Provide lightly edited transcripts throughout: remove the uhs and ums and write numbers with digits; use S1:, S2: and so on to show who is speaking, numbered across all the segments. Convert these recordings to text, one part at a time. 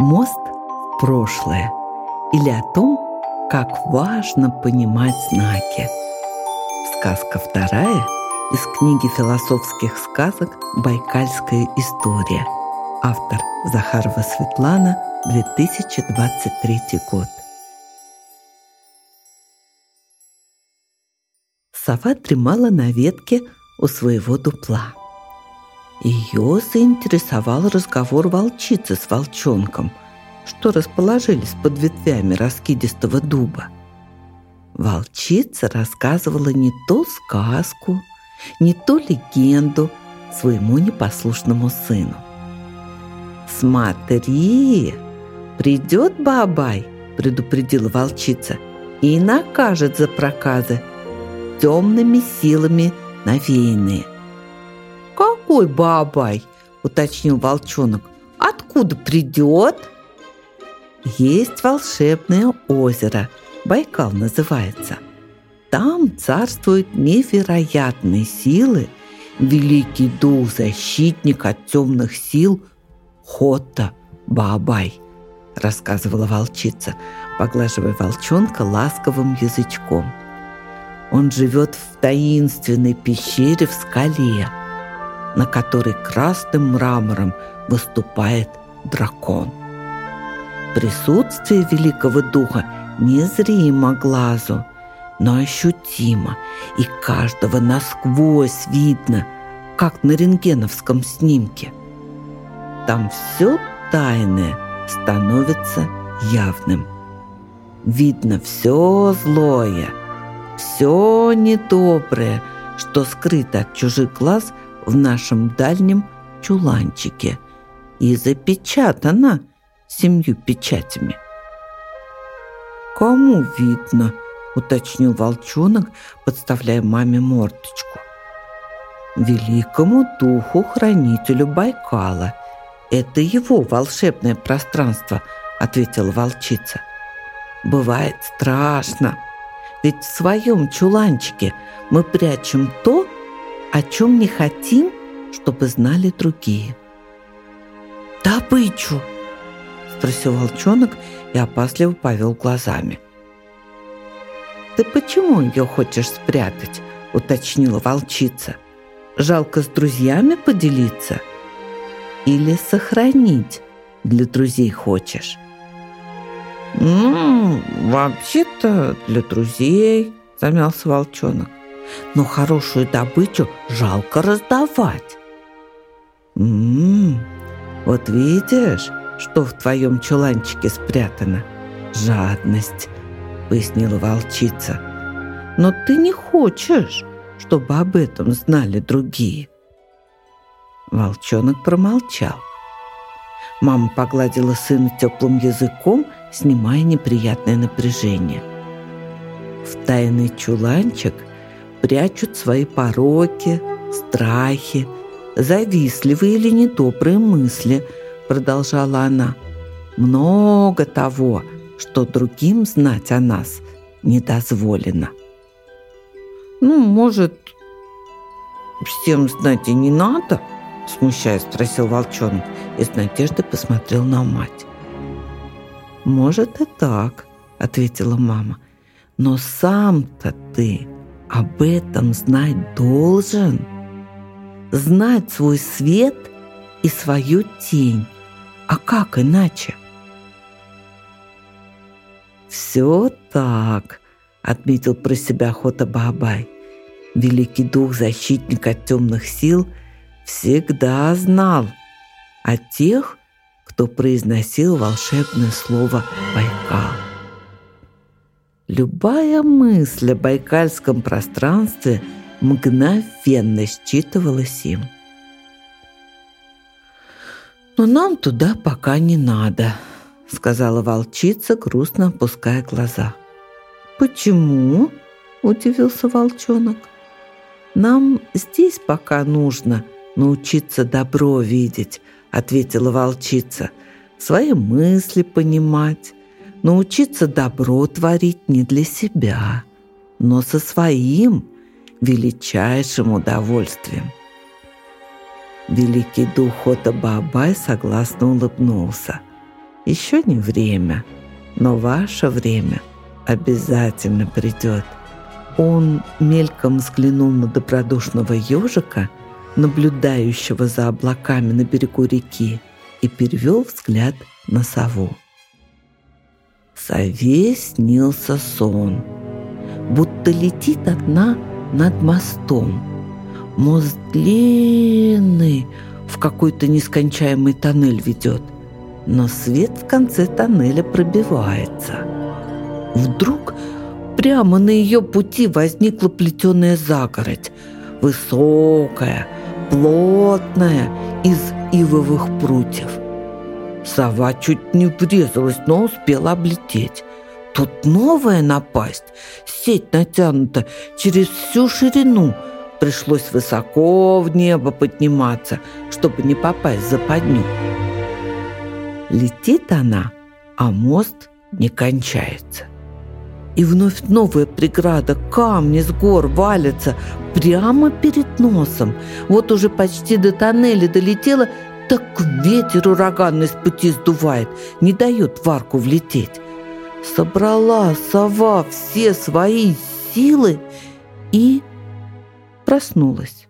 S1: Мост в прошлое или о том, как важно понимать знаки. Сказка вторая из книги философских сказок «Байкальская история». Автор Захарова Светлана, 2023 год. Сова дремала на ветке у своего дупла. Ее заинтересовал разговор волчицы с волчонком, что расположились под ветвями раскидистого дуба. Волчица рассказывала не то сказку, не то легенду своему непослушному сыну. «Смотри, придет Баабай», — предупредила волчица, «и накажет за проказы, темными силами навеянные». «Какой Баабай?» — уточнил волчонок. «Откуда придет?» «Есть волшебное озеро, Байкал называется. Там царствуют невероятные силы, великий дух-защитник от темных сил Хотта Баабай», — рассказывала волчица, поглаживая волчонка ласковым язычком. «Он живет в таинственной пещере в скале, на которой красным мрамором выступает дракон. Присутствие великого духа незримо глазу, но ощутимо, и каждого насквозь видно, как на рентгеновском снимке. Там все тайное становится явным. Видно все злое, все недоброе, что скрыто от чужих глаз в нашем дальнем чуланчике и запечатано 7 печатями». «Кому видно?» — уточнил волчонок, подставляя маме мордочку. «Великому духу-хранителю Байкала. Это его волшебное пространство», — ответила волчица. «Бывает страшно, ведь в своем чуланчике мы прячем то, о чем не хотим, чтобы знали другие». «Добычу?» — спросил волчонок и опасливо повел глазами. «Ты почему ее хочешь спрятать?» — уточнила волчица. «Жалко с друзьями поделиться? Или сохранить для друзей хочешь?» «Вообще-то для друзей», — замялся волчонок. «Но хорошую добычу жалко раздавать». Вот видишь, что в твоем чуланчике спрятано? Жадность», — пояснила волчица. «Но ты не хочешь, чтобы об этом знали другие». Волчонок промолчал. Мама погладила сына теплым языком, снимая неприятное напряжение. В тайный чуланчик прячут свои пороки, страхи, завистливые или недобрые мысли, продолжала она. Много того, что другим знать о нас не дозволено. «Может, всем знать и не надо?» — смущаясь, спросил волчонок и с надеждой посмотрел на мать. «Может и так», — ответила мама. «Но сам-то ты об этом знать должен. Знать свой свет и свою тень. А как иначе?» «Все так», — отметил про себя Хотта Баабай. «Великий дух-защитник от темных сил всегда знал о тех, кто произносил волшебное слово «Байкал». Любая мысль о байкальском пространстве мгновенно считывалась им. «Но нам туда пока не надо», — сказала волчица, грустно опуская глаза. «Почему?» — удивился волчонок. «Нам здесь пока нужно научиться добро видеть», — ответила волчица. «Свои мысли понимать, научиться добро творить не для себя, но со своим величайшим удовольствием». Великий дух Хотта Баабай согласно улыбнулся. Еще не время, но ваше время обязательно придет». Он мельком взглянул на добродушного ежика, наблюдающего за облаками на берегу реки, и перевел взгляд на сову. Сове снился сон, будто летит одна над мостом. Мост длинный, в какой-то нескончаемый тоннель ведет, но свет в конце тоннеля пробивается. Вдруг прямо на ее пути возникла плетеная загородь, высокая, плотная, из ивовых прутьев. Сова чуть не врезалась, но успела облететь. Тут новая напасть, сеть натянута через всю ширину. Пришлось высоко в небо подниматься, чтобы не попасть в западню. Летит она, а мост не кончается. И вновь новая преграда, камни с гор валятся прямо перед носом. Вот уже почти до тоннеля долетела, так ветер ураганный с пути сдувает, не дает в арку влететь. Собрала сова все свои силы и проснулась.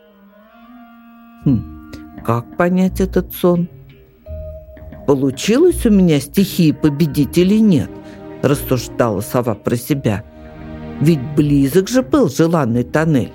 S1: Как понять этот сон? Получилось у меня стихии победить или нет? Рассуждала сова про себя. Ведь близок же был желанный тоннель.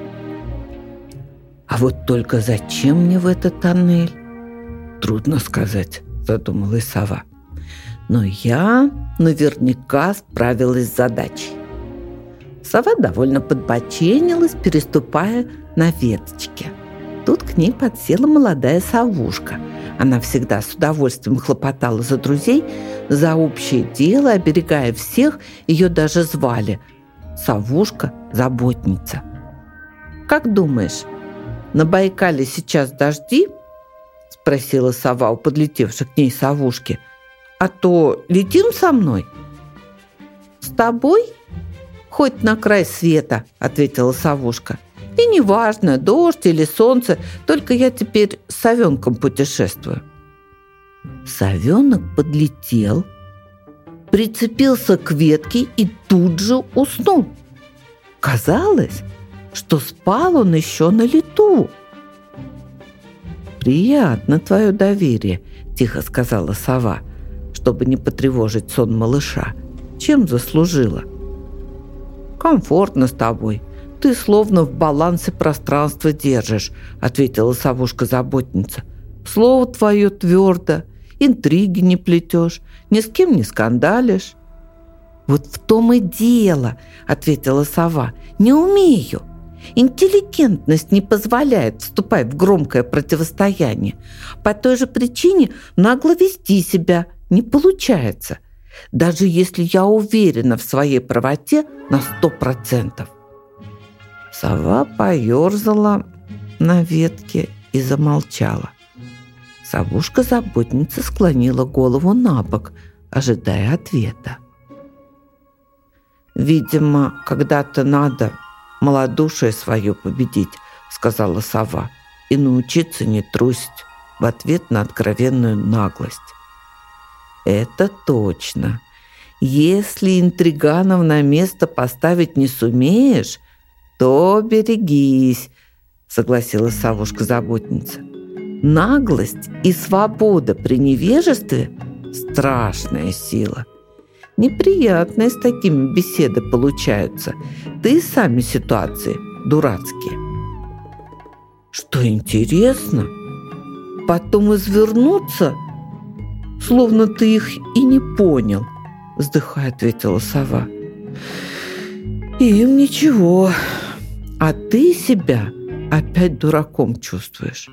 S1: А вот только зачем мне в этот тоннель? Трудно сказать, задумалась сова. Но я наверняка справилась с задачей. Сова довольно подбоченилась, переступая на веточке. Тут к ней подсела молодая совушка. Она всегда с удовольствием хлопотала за друзей, за общее дело, оберегая всех. Ее даже звали Совушка-заботница. «Как думаешь, на Байкале сейчас дожди?» — спросила сова у подлетевшей к ней совушки. «А то летим со мной?» «С тобой? Хоть на край света», — ответила совушка. «И неважно, дождь или солнце, только я теперь с совенком путешествую». Совенок подлетел, прицепился к ветке и тут же уснул. Казалось, что спал он еще на лету. «Приятно твое доверие», — тихо сказала сова, чтобы не потревожить сон малыша. «Чем заслужила?» «Комфортно с тобой. Ты словно в балансе пространства держишь», — ответила совушка-заботница. «Слово твое твердо, интриги не плетешь, ни с кем не скандалишь». «Вот в том и дело», — ответила сова. «Не умею. Интеллигентность не позволяет вступать в громкое противостояние. По той же причине нагло вести себя не получается, даже если я уверена в своей правоте на 100%. Сова поерзала на ветке и замолчала. Совушка-заботница склонила голову на бок, ожидая ответа. «Видимо, когда-то надо малодушие свое победить», — сказала сова, «и научиться не трусить в ответ на откровенную наглость». «Это точно. Если интриганов на место поставить не сумеешь, то берегись», — согласилась совушка-заботница. «Наглость и свобода при невежестве — страшная сила. Неприятные с такими беседы получаются, да и сами ситуации дурацкие. Что интересно, потом извернуться, словно ты их и не понял», — вздыхая, ответила сова. «Им ничего, а ты себя опять дураком чувствуешь».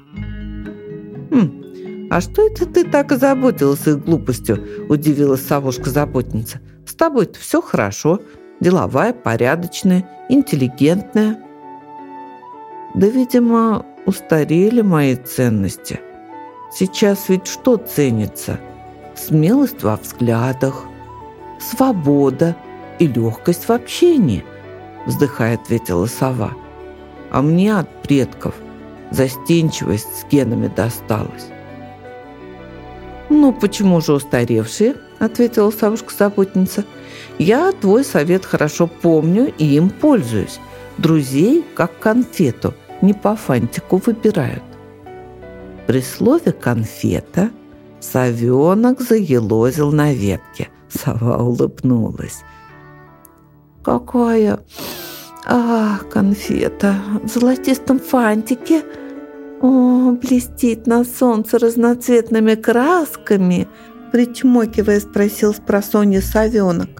S1: «А что это ты так озаботилась их глупостью?» – удивилась совушка-заботница. «С тобой-то все хорошо, деловая, порядочная, интеллигентная». «Да, видимо, устарели мои ценности. Сейчас ведь что ценится? Смелость во взглядах, свобода и легкость в общении», – вздыхая, ответила сова. «А мне от предков застенчивость с генами досталась». «Ну, почему же устаревшие?» – ответила совушка-заботница. «Я твой совет хорошо помню и им пользуюсь. Друзей, как конфету, не по фантику выбирают». При слове «конфета» совенок заелозил на ветке. Сова улыбнулась. «Какая конфета в золотистом фантике! О, блестит на солнце разноцветными красками!» Причмокивая, спросил спросонья совенок.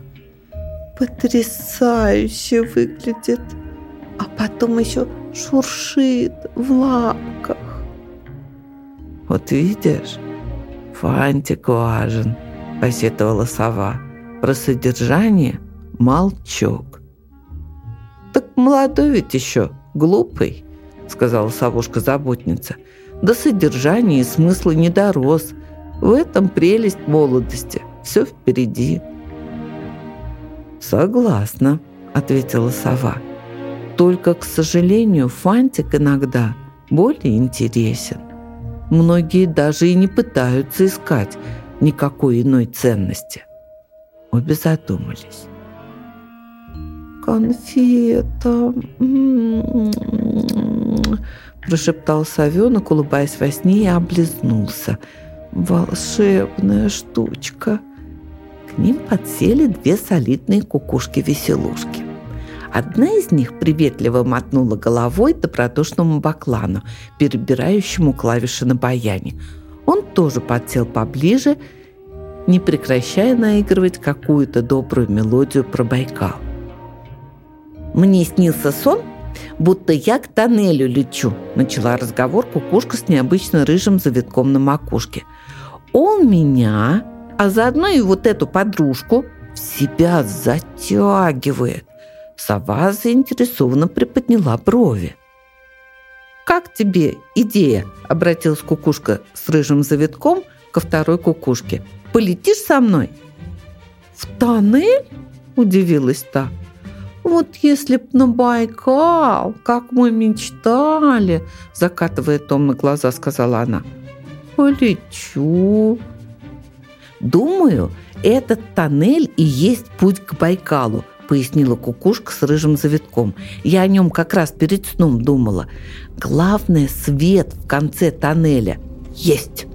S1: «Потрясающе выглядит! А потом еще шуршит в лапках!» «Вот видишь, фантик важен», — посетовала сова. «Про содержание молчок». «Так молодой ведь еще, глупый», — сказала совушка-заботница. «До содержания и смысла не дорос. В этом прелесть молодости. Все впереди». «Согласна», — ответила сова. «Только, к сожалению, фантик иногда более интересен. Многие даже и не пытаются искать никакой иной ценности». Обе задумались. «Конфета», прошептал совенок, улыбаясь во сне, и облизнулся. «Волшебная штучка». К ним подсели две солидные кукушки-веселушки. Одна из них приветливо мотнула головой добродушному баклану, перебирающему клавиши на баяне. Он тоже подсел поближе, не прекращая наигрывать какую-то добрую мелодию про Байкал. «Мне снился сон, будто я к тоннелю лечу», начала разговор кукушка с необычно рыжим завитком на макушке. «Он меня, а заодно и вот эту подружку, в себя затягивает». Сова заинтересованно приподняла брови. «Как тебе идея?» – обратилась кукушка с рыжим завитком ко второй кукушке. «Полетишь со мной?» «В тоннель?» – удивилась та. «Вот если б на Байкал, как мы мечтали!» – закатывая томно глаза, сказала она. «Полечу». «Думаю, этот тоннель и есть путь к Байкалу», — пояснила кукушка с рыжим завитком. «Я о нем как раз перед сном думала. Главное, свет в конце тоннеля есть».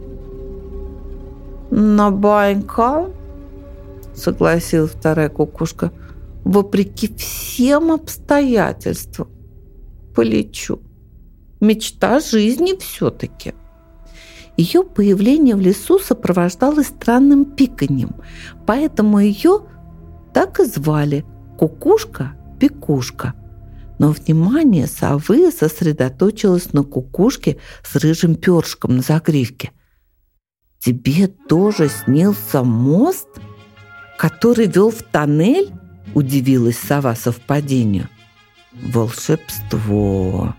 S1: «На Байкал?» — согласилась вторая кукушка. «Вопреки всем обстоятельствам полечу. Мечта жизни все-таки». Ее появление в лесу сопровождалось странным пиканьем, поэтому ее так и звали – Кукушка-Пекушка. Но внимание совы сосредоточилось на кукушке с рыжим перышком на загривке. «Тебе тоже снился мост, который вел в тоннель?» – удивилась сова совпадению. «Волшебство!»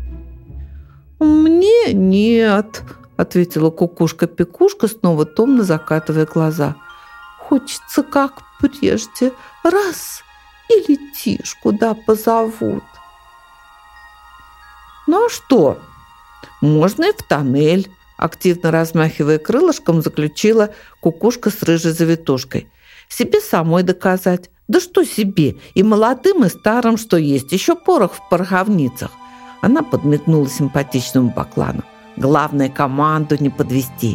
S1: «Мне нет», – ответила кукушка-пекушка, снова томно закатывая глаза. «Хочется, как прежде, раз и летишь, куда позовут». «Ну а что? Можно и в тоннель», – активно размахивая крылышком, заключила кукушка с рыжей завитушкой. «Себе самой доказать. Да что себе? И молодым, и старым, что есть. Еще порох в пороховницах». Она подметнула симпатичному баклану. «Главное, команду не подвести».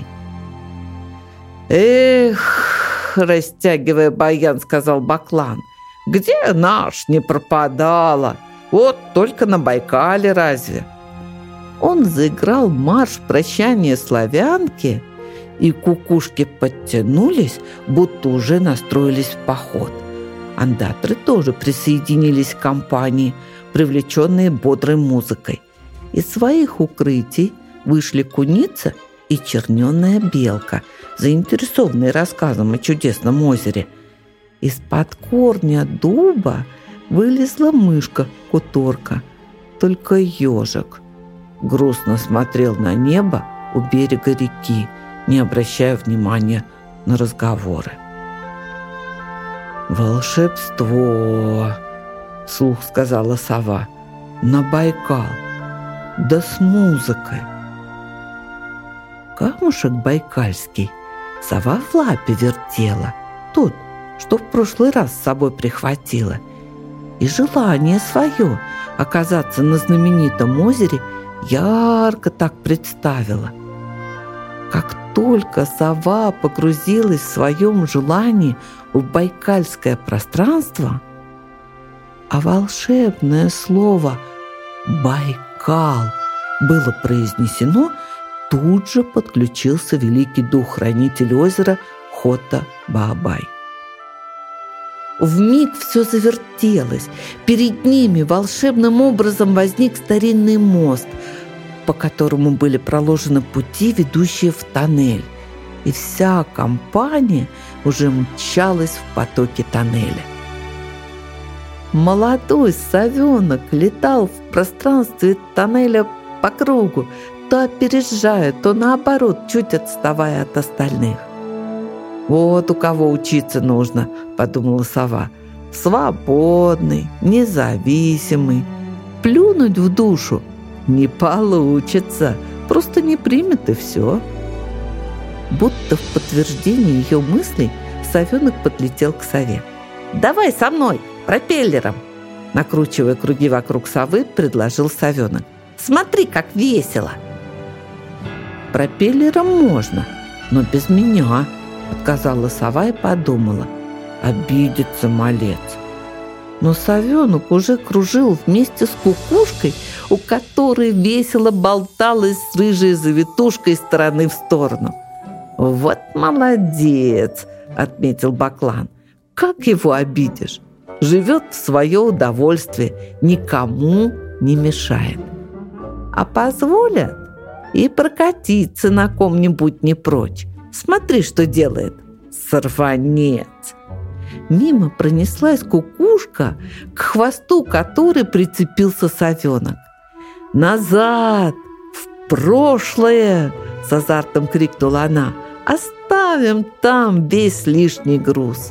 S1: «Эх!» – растягивая баян, сказал баклан. «Где наш не пропадала? Вот только на Байкале разве?» Он заиграл марш прощания славянки, и кукушки подтянулись, будто уже настроились в поход. Андатры тоже присоединились к компании, привлеченные бодрой музыкой. Из своих укрытий вышли куница и черненая белка, заинтересованные рассказом о чудесном озере. Из-под корня дуба вылезла мышка-куторка, только ежик грустно смотрел на небо у берега реки, не обращая внимания на разговоры. «Волшебство!» — вслух сказала сова. «На Байкал, да с музыкой». «Камушек байкальский Сова в лапе вертела, тот, что в прошлый раз с собой прихватила. И желание свое оказаться на знаменитом озере ярко так представила. Как только сова погрузилась в своем желании в байкальское пространство, а волшебное слово «Байкал» было произнесено, тут же подключился великий дух-хранитель озера Хота-Баабай. Вмиг все завертелось. Перед ними волшебным образом возник старинный мост, по которому были проложены пути, ведущие в тоннель. И вся компания уже мчалась в потоке тоннеля. Молодой совенок летал в пространстве тоннеля по кругу, то опережая, то наоборот, чуть отставая от остальных. «Вот у кого учиться нужно», — подумала сова. «Свободный, независимый. Плюнуть в душу не получится, просто не примет и все». Будто в подтверждение ее мыслей совенок подлетел к сове. «Давай со мной, пропеллером!» Накручивая круги вокруг совы, предложил совенок. «Смотри, как весело!» «Пропеллером можно, но без меня», — отказала сова и подумала. Обидится малец. Но совенок уже кружил вместе с кукушкой, у которой весело болталась с рыжей завитушкой из стороны в сторону. «Вот молодец!» — отметил Баклан. «Как его обидишь? Живет в свое удовольствие, никому не мешает. А позволят и прокатиться на ком-нибудь не прочь. Смотри, что делает сорванец!» Мимо пронеслась кукушка, к хвосту которой прицепился совенок. «Назад! В прошлое!» — с азартом крикнула она. «Оставим там весь лишний груз!»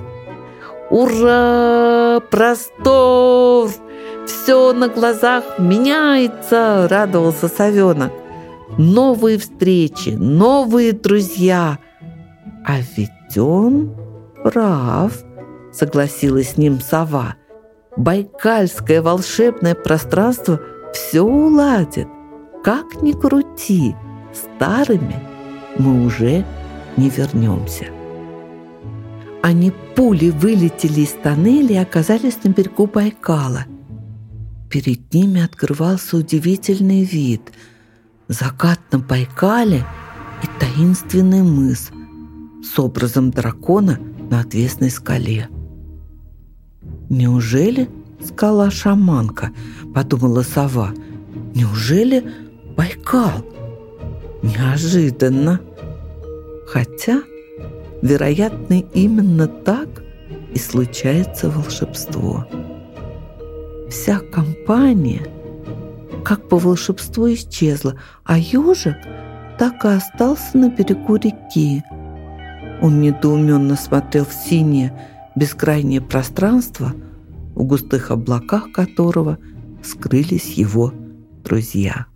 S1: «Ура! Простор! Все на глазах меняется!» — радовался совенок. «Новые встречи, новые друзья!» «А ведь он прав!» — согласилась с ним сова. «Байкальское волшебное пространство все уладит. Как ни крути, старыми мы уже не вернемся». Они пулей вылетели из тоннеля и оказались на берегу Байкала. Перед ними открывался удивительный вид. Закат на Байкале и таинственный мыс с образом дракона на отвесной скале. «Неужели скала-шаманка?» — подумала сова. «Неужели Байкал?» Неожиданно. Хотя, вероятно, именно так и случается волшебство. Вся компания, как по волшебству, исчезла, а ежик так и остался на берегу реки. Он недоуменно смотрел в синее, бескрайнее пространство, в густых облаках которого скрылись его друзья.